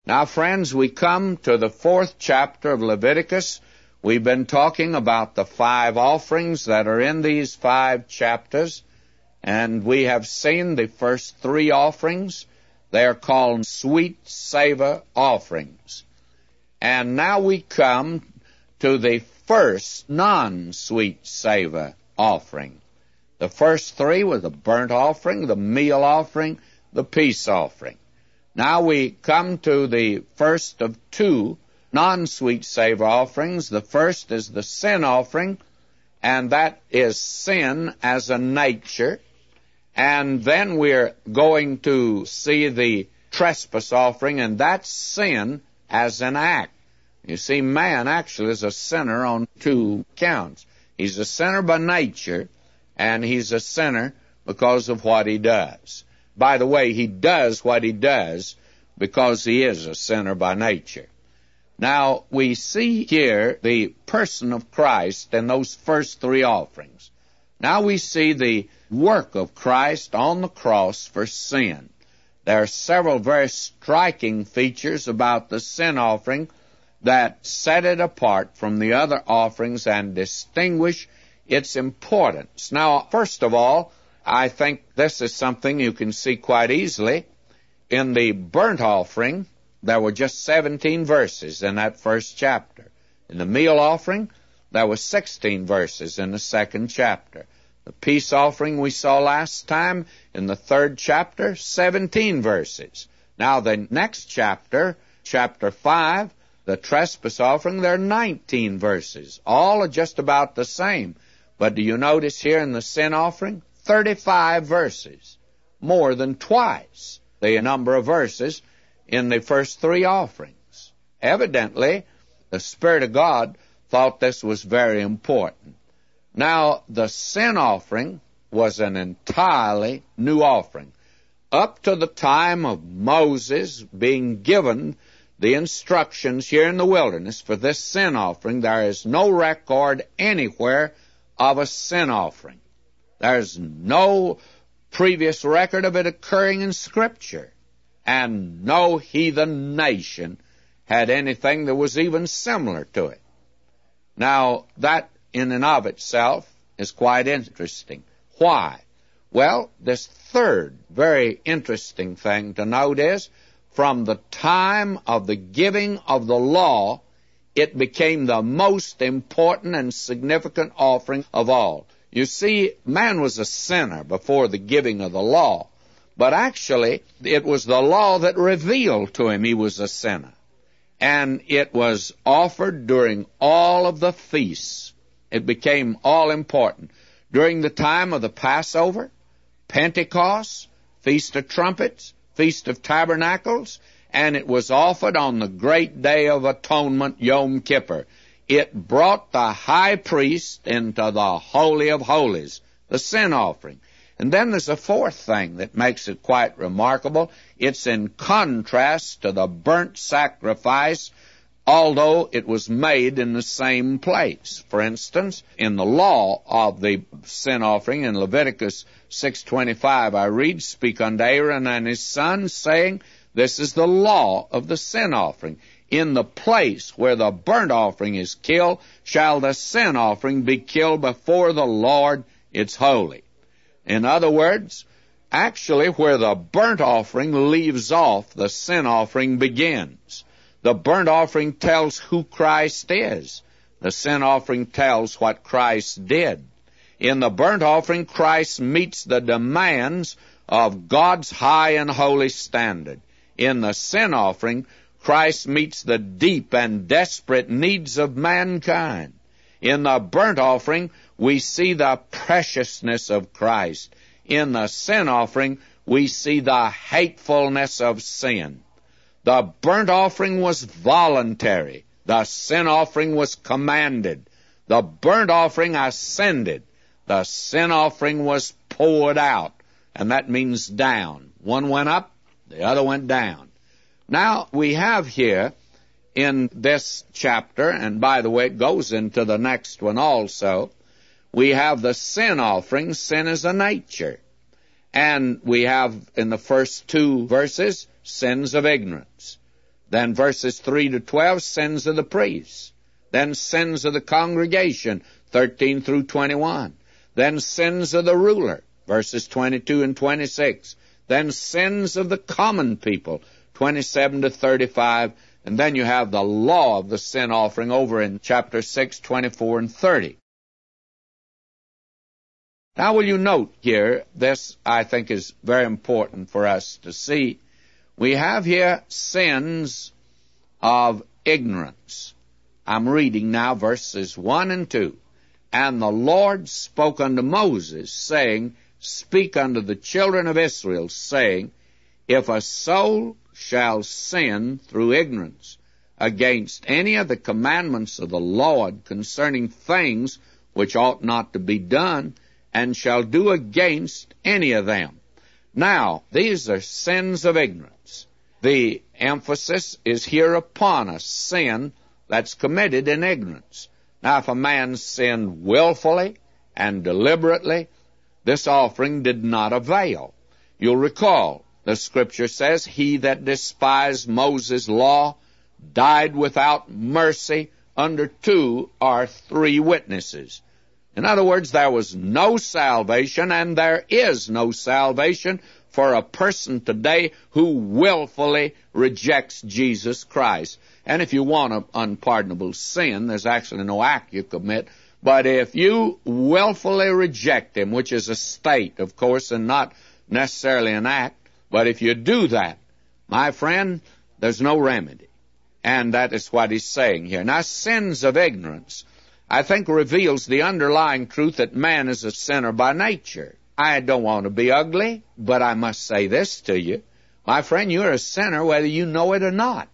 Now, friends, we come to the 4th chapter of Leviticus. We've been talking about the 5 offerings that are in these 5 chapters, and we have seen the first 3 offerings. They are called sweet savor offerings. And now we come to the first non-sweet savor offering. The first 3 were the burnt offering, the meal offering, the peace offering. Now we come to the first of 2 non-sweet savor offerings. The first is the sin offering, and that is sin as a nature. And then we're going to see the trespass offering, and that's sin as an act. You see, man actually is a sinner on 2 counts. He's a sinner by nature, and he's a sinner because of what he does. By the way, he does what he does because he is a sinner by nature. Now, we see here the person of Christ in those first 3 offerings. Now we see the work of Christ on the cross for sin. There are several very striking features about the sin offering that set it apart from the other offerings and distinguish its importance. Now, first of all, I think this is something you can see quite easily. In the burnt offering, there were just 17 verses in that first chapter. In the meal offering, there were 16 verses in the 2nd chapter. The peace offering we saw last time in the 3rd chapter, 17 verses. Now the next chapter, chapter 5, the trespass offering, there are 19 verses. All are just about the same. But do you notice here in the sin offering? 35 verses. More than twice the number of verses in the first 3 offerings. Evidently, the Spirit of God thought this was very important. Now, the sin offering was an entirely new offering. Up to the time of Moses being given the instructions here in the wilderness for this sin offering, there is no record anywhere of a sin offering. There's no previous record of it occurring in Scripture, and no heathen nation had anything that was even similar to it. Now, that in and of itself is quite interesting. Why? Well, this third very interesting thing to note is, from the time of the giving of the law, it became the most important and significant offering of all. You see, man was a sinner before the giving of the law, but actually it was the law that revealed to him he was a sinner. And it was offered during all of the feasts. It became all important. During the time of the Passover, Pentecost, Feast of Trumpets, Feast of Tabernacles, and it was offered on the great day of atonement, Yom Kippur. It brought the high priest into the Holy of Holies, the sin offering. And then there's a fourth thing that makes it quite remarkable. It's in contrast to the burnt sacrifice, although it was made in the same place. For instance, in the law of the sin offering in Leviticus 6:25, I read, "Speak unto Aaron and his sons, saying, this is the law of the sin offering. In the place where the burnt offering is killed, shall the sin offering be killed before the Lord, it's holy." In other words, actually where the burnt offering leaves off, the sin offering begins. The burnt offering tells who Christ is. The sin offering tells what Christ did. In the burnt offering, Christ meets the demands of God's high and holy standard. In the sin offering, Christ meets the deep and desperate needs of mankind. In the burnt offering, we see the preciousness of Christ. In the sin offering, we see the hatefulness of sin. The burnt offering was voluntary. The sin offering was commanded. The burnt offering ascended. The sin offering was poured out, and that means down. One went up, the other went down. Now, we have here in this chapter, and by the way, it goes into the next one also, we have the sin offering, sin is a nature. And we have in the first 2 verses, sins of ignorance. Then verses 3 to 12, sins of the priests. Then sins of the congregation, 13 through 21. Then sins of the ruler, verses 22 and 26. Then sins of the common people, 27 to 35. And then you have the law of the sin offering over in chapter 6, 24 and 30. Now will you note here, this I think is very important for us to see. We have here sins of ignorance. I'm reading now verses 1 and 2. And the Lord spoke unto Moses, saying, Speak unto the children of Israel, saying, If a soul shall sin through ignorance against any of the commandments of the Lord concerning things which ought not to be done, and shall do against any of them. Now, these are sins of ignorance. The emphasis is here upon a sin that's committed in ignorance. Now, if a man sinned willfully and deliberately, this offering did not avail. You'll recall, the Scripture says, He that despised Moses' law died without mercy under 2 or 3 witnesses. In other words, there was no salvation, and there is no salvation for a person today who willfully rejects Jesus Christ. And if you want an unpardonable sin, there's actually no act you commit. But if you willfully reject Him, which is a state, of course, and not necessarily an act, but if you do that, my friend, there's no remedy. And that is what he's saying here. Now, sins of ignorance, I think, reveals the underlying truth that man is a sinner by nature. I don't want to be ugly, but I must say this to you. My friend, you're a sinner whether you know it or not.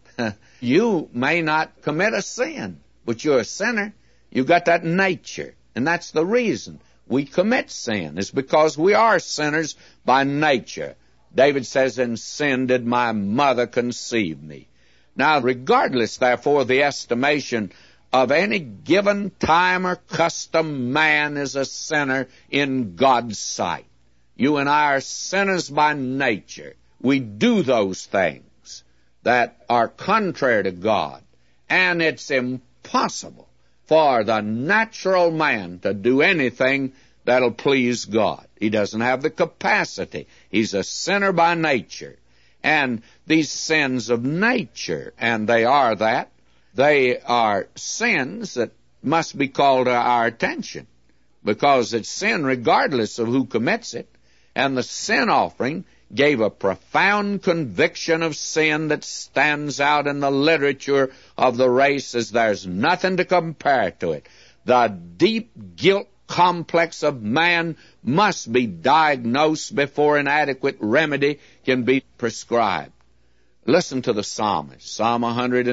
You may not commit a sin, but you're a sinner. You've got that nature, and that's the reason we commit sin, is because we are sinners by nature. David says, In sin did my mother conceive me. Now, regardless, therefore, of the estimation of any given time or custom, man is a sinner in God's sight. You and I are sinners by nature. We do those things that are contrary to God, and it's impossible for the natural man to do anything that'll please God. He doesn't have the capacity. He's a sinner by nature. And these sins of nature, and they are that, they are sins that must be called to our attention, because it's sin regardless of who commits it. And the sin offering gave a profound conviction of sin that stands out in the literature of the race as there's nothing to compare to it. The deep guilt complex of man must be diagnosed before an adequate remedy can be prescribed. Listen to the psalmist, Psalm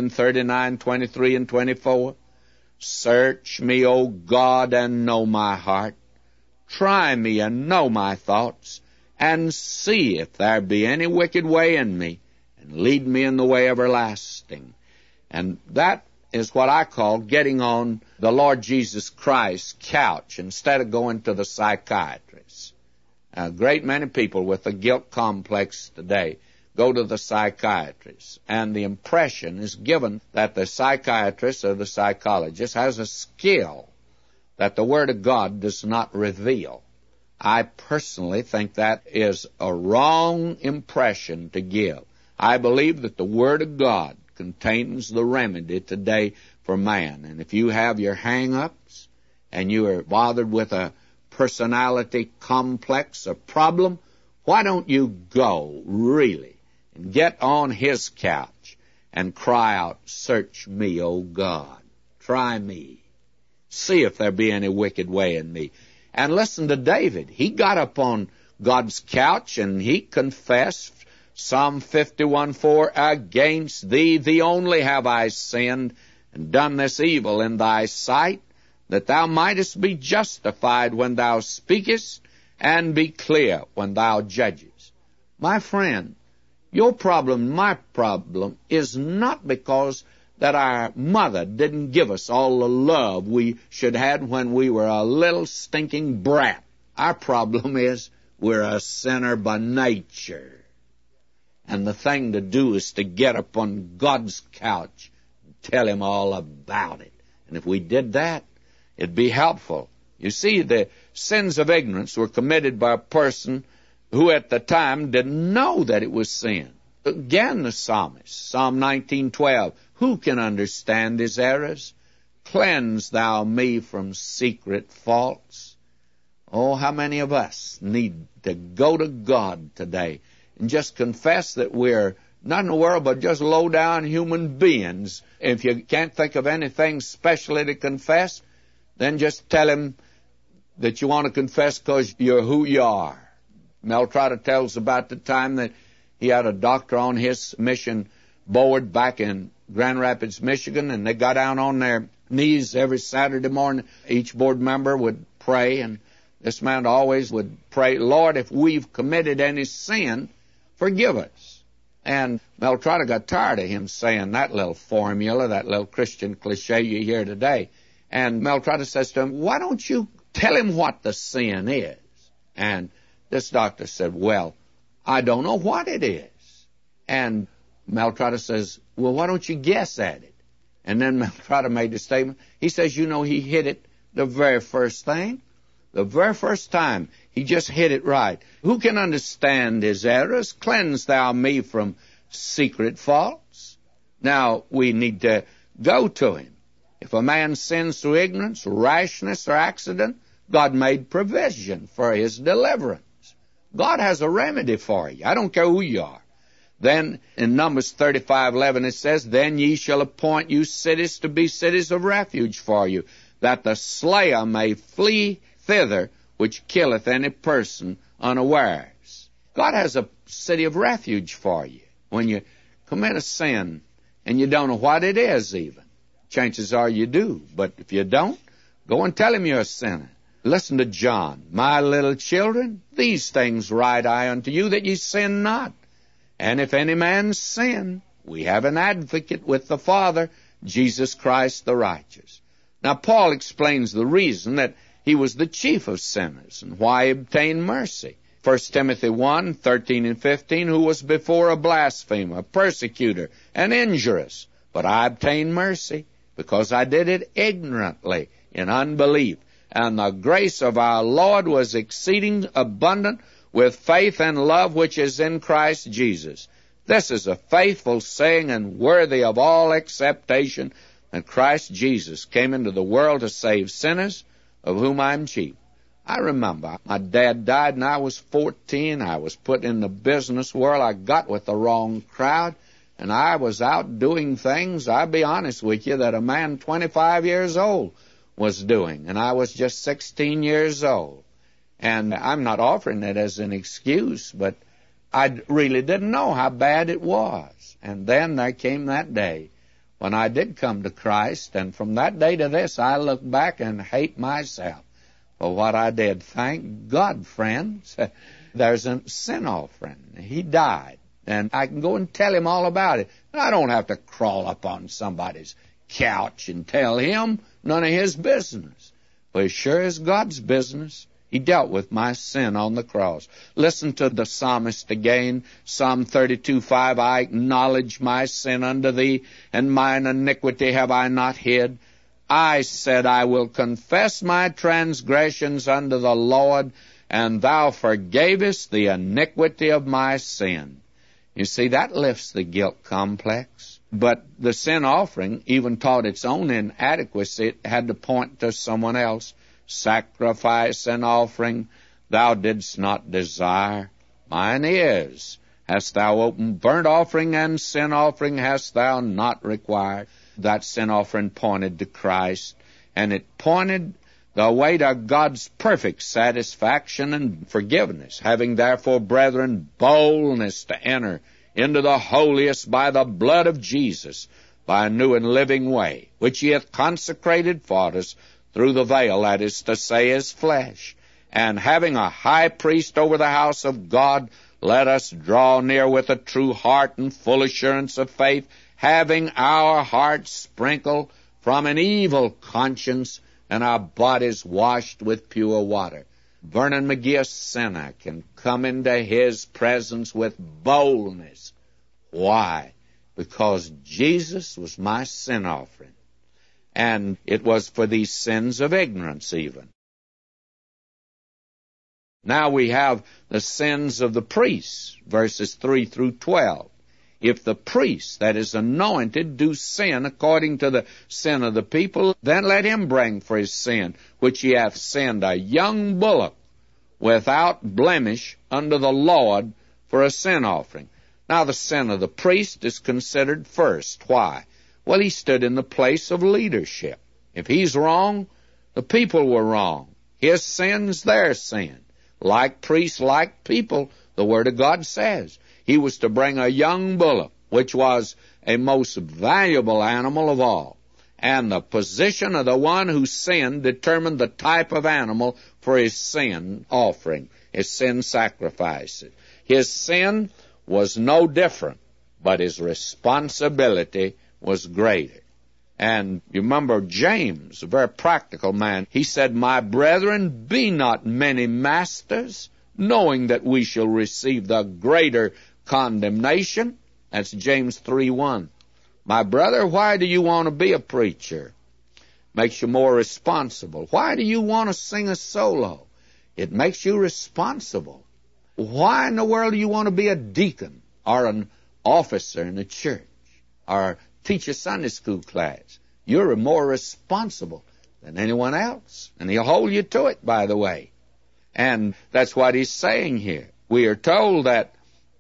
139, 23 and 24. Search me, O God, and know my heart. Try me and know my thoughts, and see if there be any wicked way in me, and lead me in the way everlasting. And that is what I call getting on the Lord Jesus Christ's couch instead of going to the psychiatrist. A great many people with a guilt complex today go to the psychiatrist, and the impression is given that the psychiatrist or the psychologist has a skill that the Word of God does not reveal. I personally think that is a wrong impression to give. I believe that the Word of God contains the remedy today for man. And if you have your hang-ups and you are bothered with a personality complex or problem, why don't you go, really, and get on His couch and cry out, Search me, O God. Try me. See if there be any wicked way in me. And listen to David. He got up on God's couch and he confessed, Psalm 51:4, Against thee only have I sinned, and done this evil in thy sight, that thou mightest be justified when thou speakest, and be clear when thou judgest. My friend, your problem, my problem, is not because that our mother didn't give us all the love we should have when we were a little stinking brat. Our problem is we're a sinner by nature. And the thing to do is to get up on God's couch and tell Him all about it. And if we did that, it'd be helpful. You see, the sins of ignorance were committed by a person who at the time didn't know that it was sin. Again, the psalmist, Psalm 19:12, who can understand his errors? Cleanse thou me from secret faults. Oh, how many of us need to go to God today and just confess that we're not in the world, but just low-down human beings. If you can't think of anything specially to confess, then just tell Him that you want to confess because you're who you are. Mel Trotter tells about the time that he had a doctor on his mission board back in Grand Rapids, Michigan, and they got down on their knees every Saturday morning. Each board member would pray, and this man always would pray, Lord, if we've committed any sin, forgive us. And Mel Trotter got tired of him saying that little formula, that little Christian cliche you hear today. And Mel Trotter says to him, why don't you tell him what the sin is? And this doctor said, well, I don't know what it is. And Mel Trotter says, well, why don't you guess at it? And then Mel Trotter made the statement. He says, you know, he hit it the very first thing. The very first time, he just hit it right. Who can understand his errors? Cleanse thou me from secret faults. Now, we need to go to Him. If a man sins through ignorance, rashness, or accident, God made provision for his deliverance. God has a remedy for you. I don't care who you are. Then in Numbers 35:11 it says, then ye shall appoint you cities to be cities of refuge for you, that the slayer may flee thither which killeth any person unawares. God has a city of refuge for you. When you commit a sin and you don't know what it is even, chances are you do. But if you don't, go and tell Him you're a sinner. Listen to John. My little children, these things write I unto you, that ye sin not. And if any man sin, we have an advocate with the Father, Jesus Christ the righteous. Now, Paul explains the reason that he was the chief of sinners and why he obtained mercy. 1 Timothy 1:13 and 15, who was before a blasphemer, a persecutor, and injurious. But I obtained mercy because I did it ignorantly in unbelief. And the grace of our Lord was exceeding abundant with faith and love which is in Christ Jesus. This is a faithful saying and worthy of all acceptation, that Christ Jesus came into the world to save sinners, of whom I am chief. I remember my dad died and I was 14. I was put in the business world. I got with the wrong crowd, and I was out doing things, I'll be honest with you, that a man 25 years old was doing, and I was just 16 years old. And I'm not offering it as an excuse, but I really didn't know how bad it was. And then there came that day when I did come to Christ, and from that day to this, I look back and hate myself for what I did. Thank God, friends, there's a sin offering. He died, and I can go and tell Him all about it. I don't have to crawl up on somebody's couch and tell him none of his business. But it sure is God's business. He dealt with my sin on the cross. Listen to the psalmist again, Psalm 32:5, I acknowledge my sin unto Thee, and mine iniquity have I not hid. I said, I will confess my transgressions unto the Lord, and Thou forgavest the iniquity of my sin. You see, that lifts the guilt complex. But the sin offering even taught its own inadequacy. It had to point to someone else. Sacrifice and offering thou didst not desire. Mine is. Hast thou opened burnt offering and sin offering hast thou not required. That sin offering pointed to Christ, and it pointed the way to God's perfect satisfaction and forgiveness. Having therefore, brethren, boldness to enter into the holiest by the blood of Jesus, by a new and living way, which He hath consecrated for us through the veil, that is to say, His flesh. And having a high priest over the house of God, let us draw near with a true heart and full assurance of faith, having our hearts sprinkled from an evil conscience and our bodies washed with pure water. Vernon McGee, a sinner, can come into His presence with boldness Why? Because Jesus was my sin offering. And it was for these sins of ignorance even. Now we have the sins of the priests, verses 3 through 12. If the priest that is anointed do sin according to the sin of the people, then let him bring for his sin, which he hath sinned, a young bullock without blemish unto the Lord for a sin offering. Now the sin of the priest is considered first. Why? Well, he stood in the place of leadership. If he's wrong, the people were wrong. His sin's their sin. Like priests, like people, the Word of God says. He was to bring a young bullock, which was a most valuable animal of all. And the position of the one who sinned determined the type of animal for his sin offering, his sin sacrifice. His sin was no different, but his responsibility was greater. And you remember James, a very practical man, he said, My brethren, be not many masters, knowing that we shall receive the greater condemnation. That's James 3:1. My brother, why do you want to be a preacher? Makes you more responsible. Why do you want to sing a solo? It makes you responsible. Why in the world do you want to be a deacon or an officer in a church or teach a Sunday school class? You're more responsible than anyone else. And he'll hold you to it, by the way. And that's what he's saying here. We are told that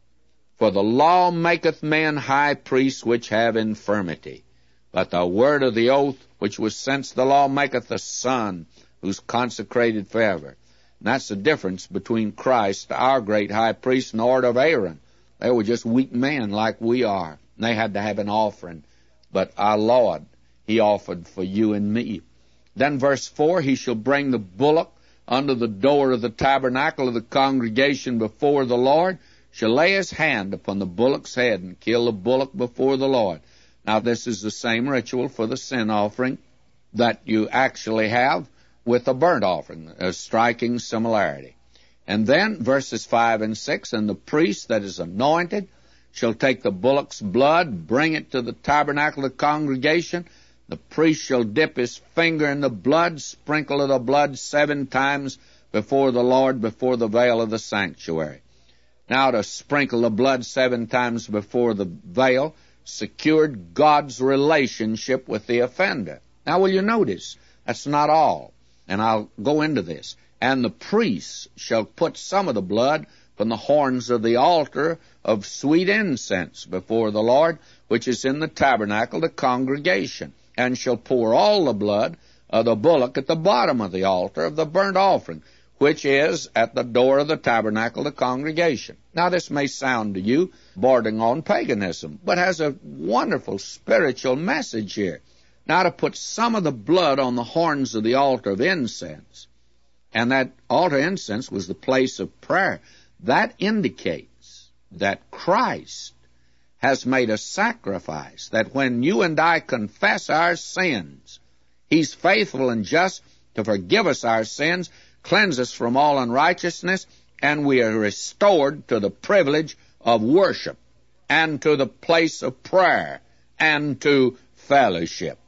for the law maketh men high priests which have infirmity, but the word of the oath which was since the law maketh a son who's consecrated forever. And that's the difference between Christ, our great high priest, and the order of Aaron. They were just weak men like we are. And they had to have an offering. But our Lord, he offered for you and me. Then verse 4, he shall bring the bullock under the door of the tabernacle of the congregation before the Lord, shall lay his hand upon the bullock's head and kill the bullock before the Lord. Now this is the same ritual for the sin offering that you actually have with the burnt offering, a striking similarity. And then verses 5 and 6, and the priest that is anointed shall take the bullock's blood, bring it to the tabernacle of the congregation. The priest shall dip his finger in the blood, sprinkle of the blood 7 times before the Lord, before the veil of the sanctuary. Now to sprinkle the blood 7 times before the veil secured God's relationship with the offender. Now will you notice, that's not all, and I'll go into this. And the priest shall put some of the blood from the horns of the altar of sweet incense before the Lord, which is in the tabernacle, the congregation, and shall pour all the blood of the bullock at the bottom of the altar of the burnt offering, which is at the door of the tabernacle, the congregation. Now this may sound to you bordering on paganism, but has a wonderful spiritual message here. Now to put some of the blood on the horns of the altar of incense, and that altar incense was the place of prayer, that indicates that Christ has made a sacrifice, that when you and I confess our sins, he's faithful and just to forgive us our sins, cleanse us from all unrighteousness, and we are restored to the privilege of worship and to the place of prayer and to fellowship.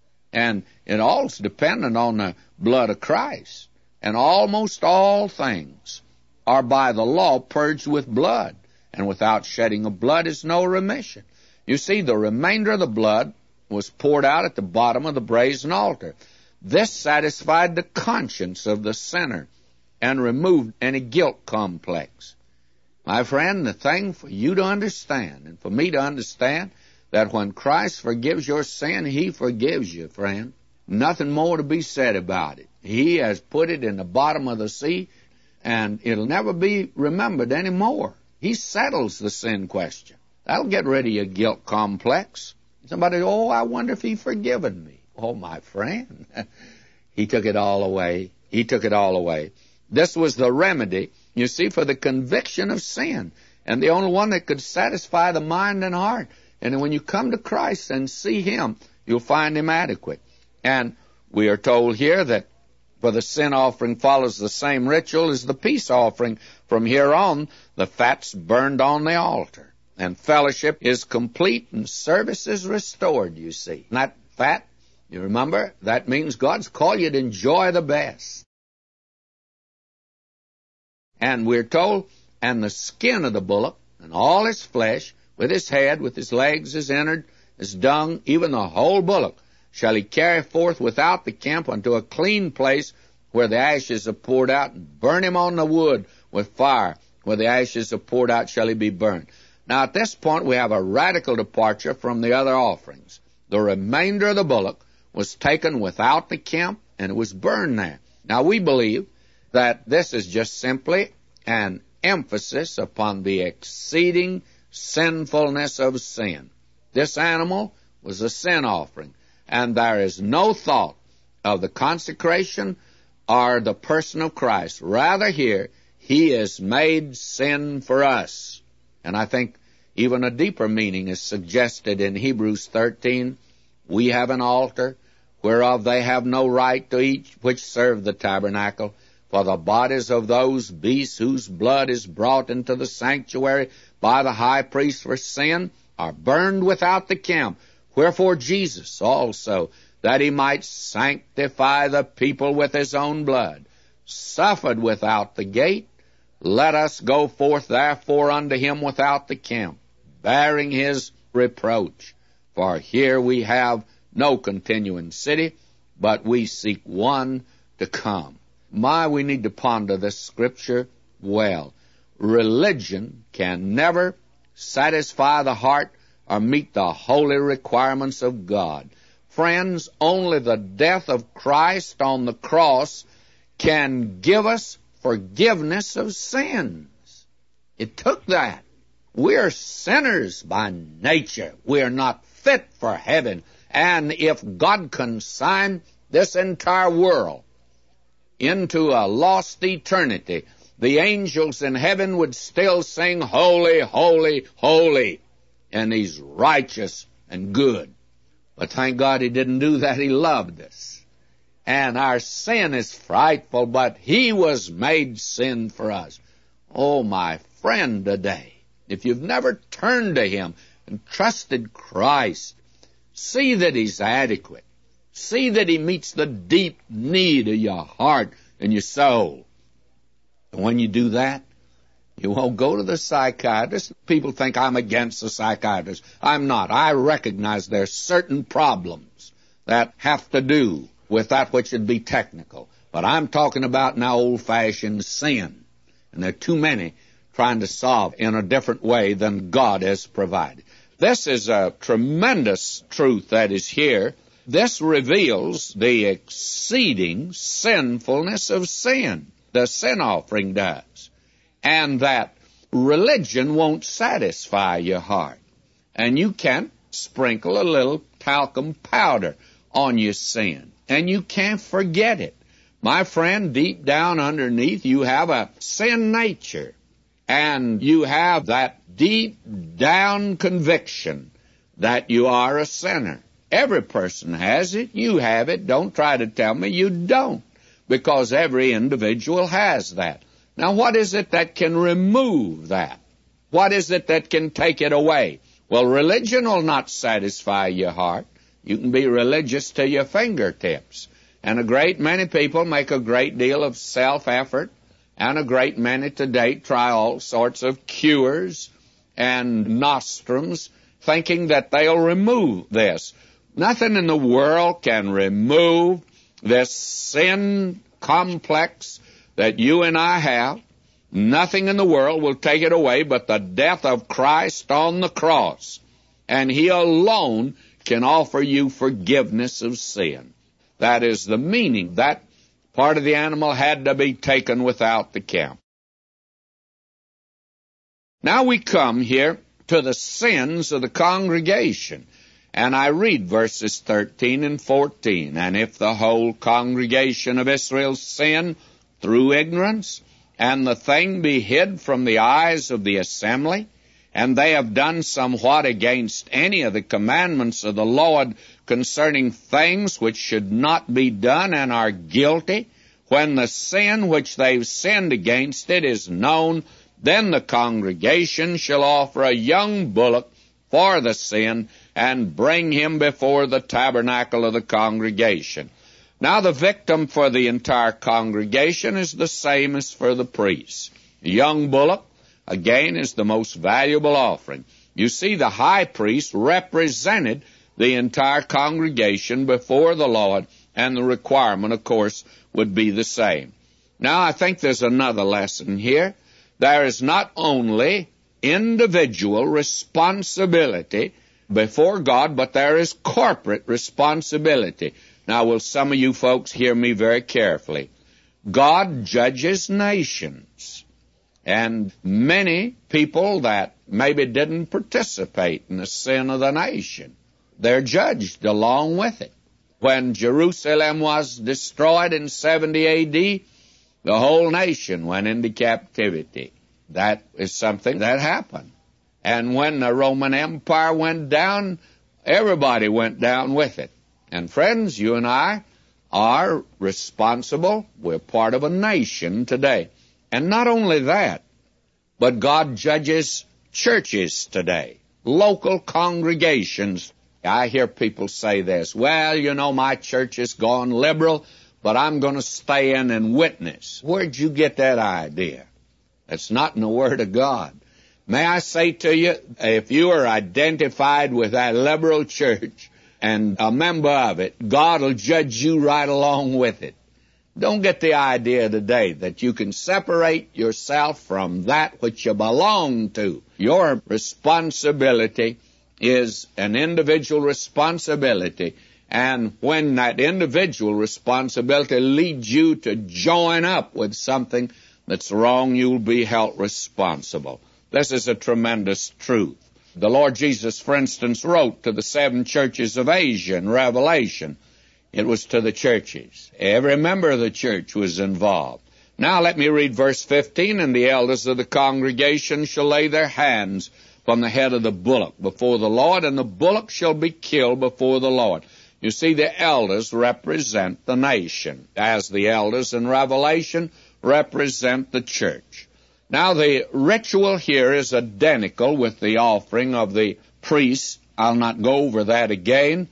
And it all's dependent on the blood of Christ. And almost all things are by the law purged with blood, and without shedding of blood is no remission. You see, the remainder of the blood was poured out at the bottom of the brazen altar. This satisfied the conscience of the sinner and removed any guilt complex. My friend, the thing for you to understand and for me to understand, that when Christ forgives your sin, he forgives you, friend. Nothing more to be said about it. He has put it in the bottom of the sea, and it'll never be remembered anymore. He settles the sin question. That'll get rid of your guilt complex. Somebody, I wonder if he's forgiven me. Oh, my friend, he took it all away. He took it all away. This was the remedy, you see, for the conviction of sin, and the only one that could satisfy the mind and heart. And when you come to Christ and see him, you'll find him adequate. And we are told here that for the sin offering follows the same ritual as the peace offering. From here on, the fat's burned on the altar. and fellowship is complete and service is restored, you see. Not fat. You remember? That means God's called you to enjoy the best. And we're told, and the skin of the bullock, and all his flesh, with his head, with his legs, his innard, his dung, even the whole bullock, shall he carry forth without the camp unto a clean place where the ashes are poured out, and burn him on the wood with fire. Where the ashes are poured out shall he be burned. Now at this point we have a radical departure from the other offerings. The remainder of the bullock was taken without the camp, and it was burned there. Now we believe that this is just simply an emphasis upon the exceeding sinfulness of sin. This animal was a sin offering, and there is no thought of the consecration or the person of Christ. Rather here, he is made sin for us. And I think even a deeper meaning is suggested in Hebrews 13. We have an altar whereof they have no right to eat, which serve the tabernacle. For the bodies of those beasts whose blood is brought into the sanctuary by the high priest for sin are burned without the camp. Wherefore Jesus also, that he might sanctify the people with his own blood, suffered without the gate. Let us go forth therefore unto him without the camp, bearing his reproach. For here we have no continuing city, but we seek one to come. We need to ponder this scripture well. Religion can never satisfy the heart or meet the holy requirements of God. Friends, only the death of Christ on the cross can give us forgiveness of sins. It took that. We're sinners by nature. We're not fit for heaven. And if God consigned this entire world into a lost eternity, the angels in heaven would still sing, Holy, holy, holy, and he's righteous and good. But thank God he didn't do that. He loved us. And our sin is frightful, but he was made sin for us. Oh, my friend today, if you've never turned to him and trusted Christ, see that he's adequate. See that he meets the deep need of your heart and your soul. And when you do that, you won't go to the psychiatrist. People think I'm against the psychiatrist. I'm not. I recognize there's certain problems that have to do with that which should be technical. But I'm talking about now old-fashioned sin. And there are too many trying to solve in a different way than God has provided. This is a tremendous truth that is here. This reveals the exceeding sinfulness of sin. The sin offering does. And that religion won't satisfy your heart. And you can't sprinkle a little talcum powder on your sin. And you can't forget it. My friend, deep down underneath, you have a sin nature. And you have that deep down conviction that you are a sinner. Every person has it. You have it. Don't try to tell me you don't, because every individual has that. Now, what is it that can remove that? What is it that can take it away? Well, religion will not satisfy your heart. You can be religious to your fingertips. And a great many people make a great deal of self-effort, and a great many today try all sorts of cures and nostrums, thinking that they'll remove this. Nothing in the world can remove this sin complex that you and I have. Nothing in the world will take it away but the death of Christ on the cross. And he alone can offer you forgiveness of sin. That is the meaning. That part of the animal had to be taken without the camp. Now we come here to the sins of the congregation. And I read verses 13 and 14. And if the whole congregation of Israel sin through ignorance, and the thing be hid from the eyes of the assembly, and they have done somewhat against any of the commandments of the Lord concerning things which should not be done, and are guilty, when the sin which they've sinned against it is known, Then the congregation shall offer a young bullock for the sin, and bring him before the tabernacle of the congregation. Now the victim for the entire congregation is the same as for the priests. A young bullock, again, is the most valuable offering. You see, the high priest represented the entire congregation before the Lord, and the requirement, of course, would be the same. Now, I think there's another lesson here. There is not only individual responsibility before God, but there is corporate responsibility. Now, will some of you folks hear me very carefully? God judges nations, and many people that maybe didn't participate in the sin of the nation, they're judged along with it. When Jerusalem was destroyed in 70 A.D., the whole nation went into captivity. That is something that happened. And when the Roman Empire went down, everybody went down with it. And friends, you and I are responsible. We're part of a nation today. And not only that, but God judges churches today, local congregations. I hear people say this, well, you know, my church has gone liberal, but I'm going to stay in and witness. Where'd you get that idea? That's not in the Word of God. May I say to you, if you are identified with that liberal church and a member of it, God will judge you right along with it. Don't get the idea today that you can separate yourself from that which you belong to. Your responsibility is an individual responsibility, and when that individual responsibility leads you to join up with something that's wrong, you'll be held responsible. This is a tremendous truth. The Lord Jesus, for instance, wrote to the 7 churches of Asia in Revelation. It was to the churches. Every member of the church was involved. Now let me read verse 15. And the elders of the congregation shall lay their hands from the head of the bullock before the Lord, and the bullock shall be killed before the Lord. You see, the elders represent the nation, as the elders in Revelation represent the church. Now, the ritual here is identical with the offering of the priests. I'll not go over that again.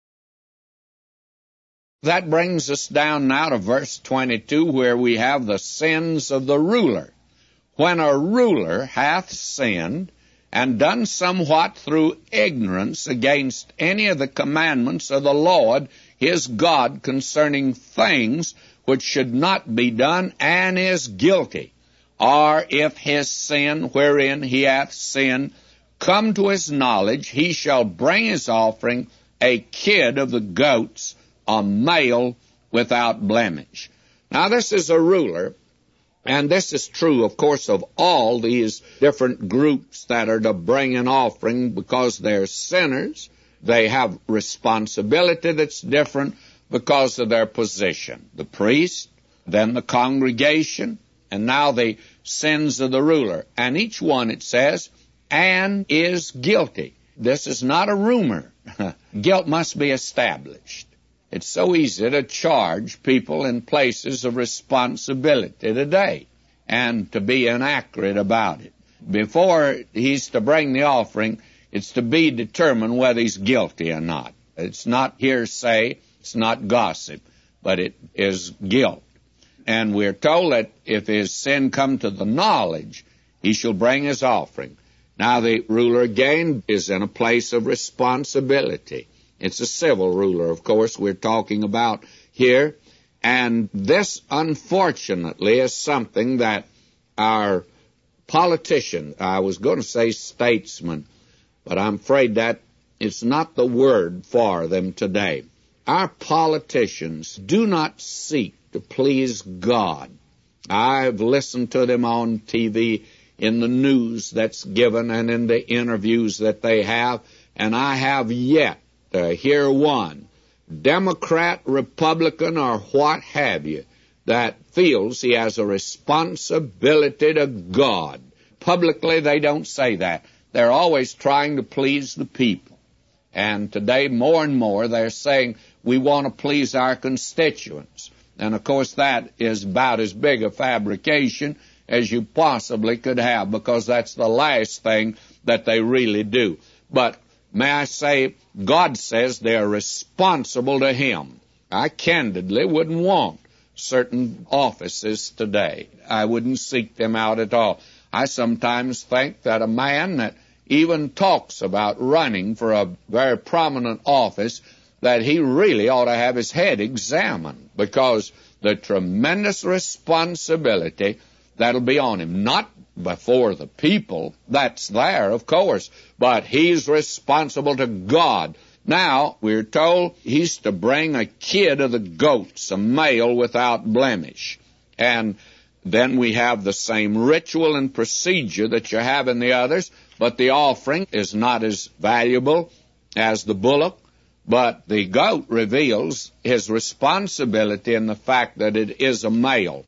That brings us down now to verse 22, where we have the sins of the ruler. When a ruler hath sinned, and done somewhat through ignorance against any of the commandments of the Lord his God concerning things which should not be done, and is guilty, or if his sin wherein he hath sinned come to his knowledge, he shall bring his offering, a kid of the goats, a male without blemish. Now this is a ruler, and this is true, of course, of all these different groups that are to bring an offering, because they're sinners. They have responsibility that's different because of their position. The priest, then the congregation, and now the sins of the ruler. And each one, it says, and is guilty. This is not a rumor. Guilt must be established. It's so easy to charge people in places of responsibility today and to be inaccurate about it. Before he's to bring the offering, it's to be determined whether he's guilty or not. It's not hearsay, it's not gossip, but it is guilt. And we're told that if his sin come to the knowledge, he shall bring his offering. Now the ruler again is in a place of responsibility. It's a civil ruler, of course, we're talking about here. And this, unfortunately, is something that our politicians, I was going to say statesmen, but I'm afraid that it's not the word for them today. Our politicians do not seek to please God. I've listened to them on TV, in the news that's given, and in the interviews that they have, and I have yet to hear one, Democrat, Republican, or what have you, that feels he has a responsibility to God. Publicly, they don't say that. They're always trying to please the people. And today, more and more, they're saying, we want to please our constituents. And, of course, that is about as big a fabrication as you possibly could have, because that's the last thing that they really do. But may I say, God says they're responsible to Him. I candidly wouldn't want certain offices today. I wouldn't seek them out at all. I sometimes think that a man that even talks about running for a very prominent office, that he really ought to have his head examined, because the tremendous responsibility that'll be on him, not before the people, that's there, of course, but he's responsible to God. Now, we're told he's to bring a kid of the goats, a male without blemish. And then we have the same ritual and procedure that you have in the others, but the offering is not as valuable as the bullock. But the goat reveals his responsibility in the fact that it is a male.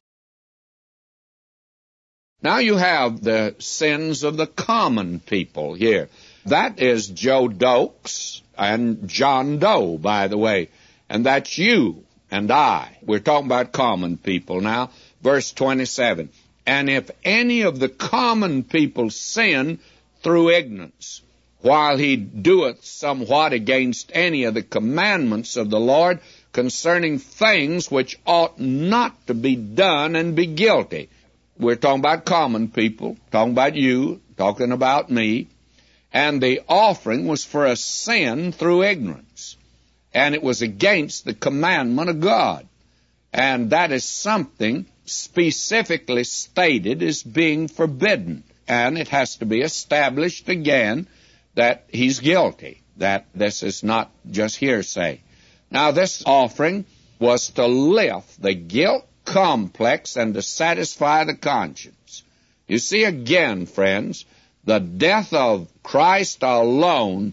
Now you have the sins of the common people here. That is Joe Dokes and John Doe, by the way. And that's you and I. We're talking about common people now. Verse 27. And if any of the common people sin through ignorance, while he doeth somewhat against any of the commandments of the Lord concerning things which ought not to be done, and be guilty. We're talking about common people, talking about you, talking about me. And the offering was for a sin through ignorance. And it was against the commandment of God. And that is something specifically stated as being forbidden. And it has to be established again that he's guilty, that this is not just hearsay. Now, this offering was to lift the guilt complex and to satisfy the conscience. You see, again, friends, the death of Christ alone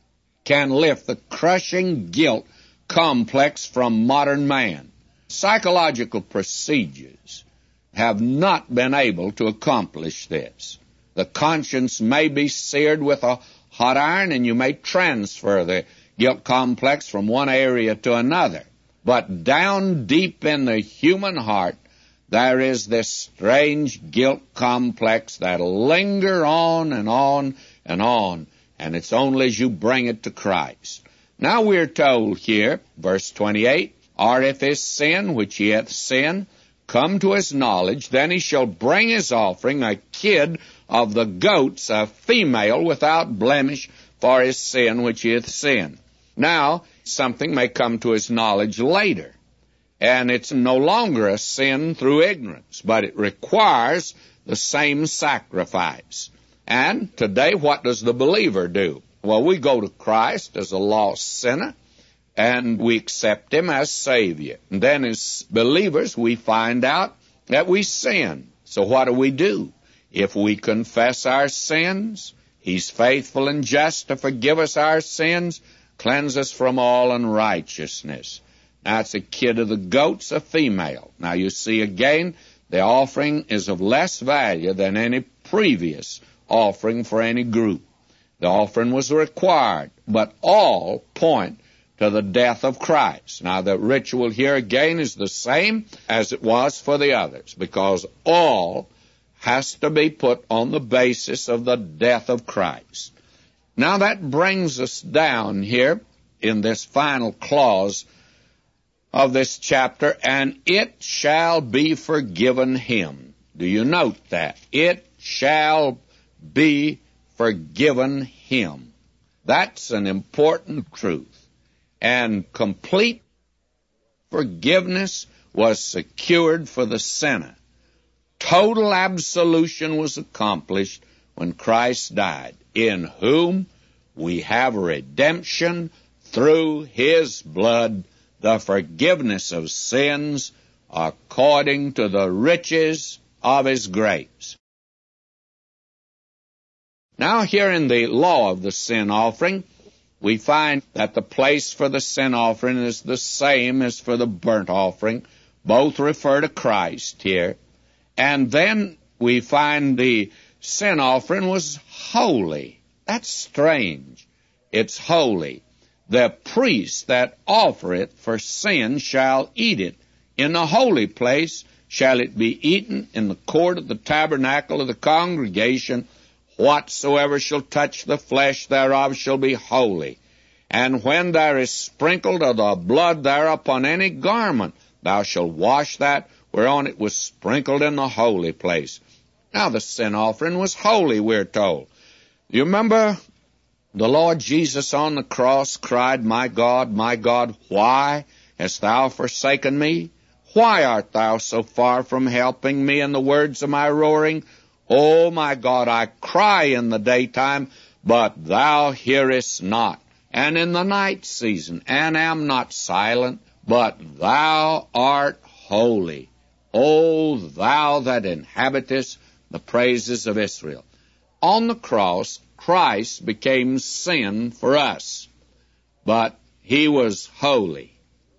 can lift the crushing guilt complex from modern man. Psychological procedures have not been able to accomplish this. The conscience may be seared with a hot iron, and you may transfer the guilt complex from one area to another. But down deep in the human heart, there is this strange guilt complex that'll linger on and on and on, and it's only as you bring it to Christ. Now we're told here, verse 28, or if his sin, which he hath sinned, come to his knowledge, then he shall bring his offering, a kid of the goats, a female without blemish, for his sin which he hath sinned. Now, something may come to his knowledge later, and it's no longer a sin through ignorance, but it requires the same sacrifice. And today, what does the believer do? Well, we go to Christ as a lost sinner, and we accept him as Savior. And then as believers, we find out that we sin. So what do? If we confess our sins, he's faithful and just to forgive us our sins, cleanse us from all unrighteousness. Now, it's a kid of the goats, a female. Now, you see again, the offering is of less value than any previous offering for any group. The offering was required, but all point to the death of Christ. Now, the ritual here again is the same as it was for the others, because all has to be put on the basis of the death of Christ. Now, that brings us down here in this final clause of this chapter, and it shall be forgiven him. Do you note that? It shall be forgiven him. That's an important truth. And complete forgiveness was secured for the sinner. Total absolution was accomplished when Christ died, in whom we have redemption through his blood, the forgiveness of sins according to the riches of his grace. Now, here in the law of the sin offering, we find that the place for the sin offering is the same as for the burnt offering. Both refer to Christ here. And then we find the sin offering was holy. That's strange. It's holy. The priest that offer it for sin shall eat it. In the holy place shall it be eaten in the court of the tabernacle of the congregation. Whatsoever shall touch the flesh thereof shall be holy. And when there is sprinkled of the blood thereof upon any garment, thou shalt wash that whereon it was sprinkled in the holy place. Now the sin offering was holy, we're told. You remember the Lord Jesus on the cross cried, my God, why hast thou forsaken me? Why art thou so far from helping me in the words of my roaring? O my God, I cry in the daytime, but thou hearest not, and in the night season, and am not silent, but thou art holy. O thou that inhabitest the praises of Israel. On the cross, Christ became sin for us, but he was holy.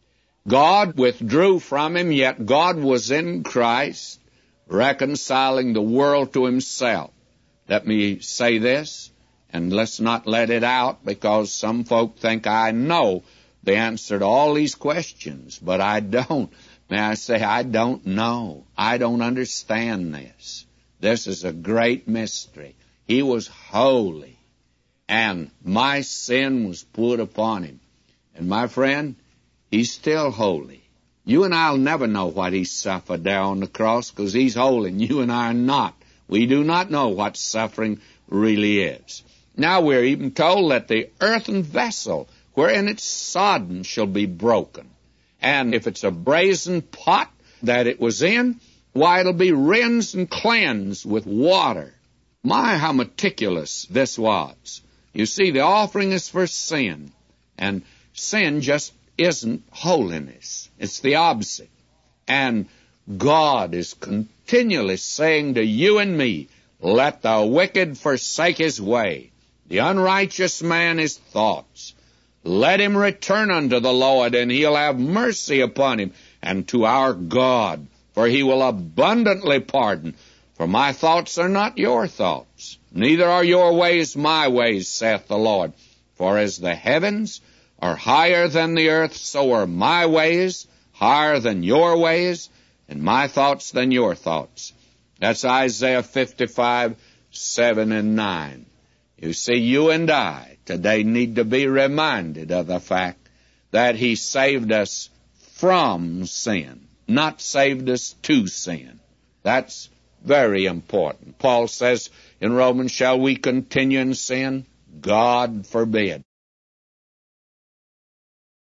God withdrew from him, yet God was in Christ, reconciling the world to himself. Let me say this, and let's not let it out, because some folk think I know the answer to all these questions, but I don't. May I say, I don't know. I don't understand this. This is a great mystery. He was holy, and my sin was put upon him. And my friend, he's still holy. You and I will never know what he suffered there on the cross, because he's holy, and you and I are not. We do not know what suffering really is. Now we're even told that the earthen vessel wherein it's sodden shall be broken. And if it's a brazen pot that it was in, why, it'll be rinsed and cleansed with water. My, how meticulous this was. You see, the offering is for sin, and sin just isn't holiness. It's the opposite. And God is continually saying to you and me, let the wicked forsake his way, the unrighteous man his thoughts. Let him return unto the Lord, and he'll have mercy upon him, and to our God, for he will abundantly pardon. For my thoughts are not your thoughts, neither are your ways my ways, saith the Lord. For as the heavens are higher than the earth, so are my ways higher than your ways, and my thoughts than your thoughts. That's Isaiah 55, 7 and 9. You see, you and I today need to be reminded of the fact that he saved us from sin, not saved us to sin. That's very important. Paul says in Romans, shall we continue in sin? God forbid.